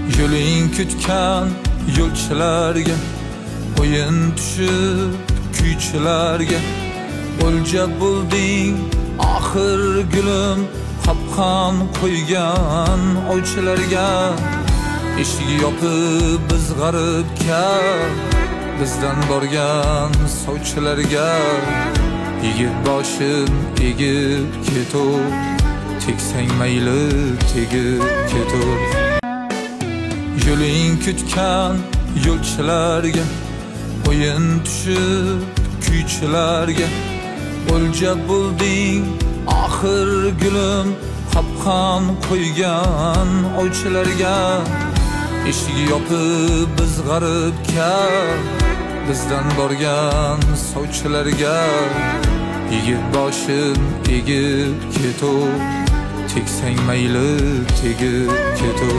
Yo'ling kutgan yo'lchilarga, o'yin tushib kuychilarga, o'lja bo'lding oxir gulim, qopqon qo'ygan ovchilarga. Eshigi yopib biz g'aribga, bizdan borgan sovchilarga. Yigit boshim egib ketur, teksang mayli tegib ketur. Yo'ling kutgan yo'lchilarga, o'yin tushib kuychilarga, o'lja bo'lding oxir gulim, qopqon qo'ygan ovchilarga. Eshigi yopib biz g'aribga, bizdan borgan sovchilarga. Yigit boshim egib ketur, teksang mayli tegib ketur.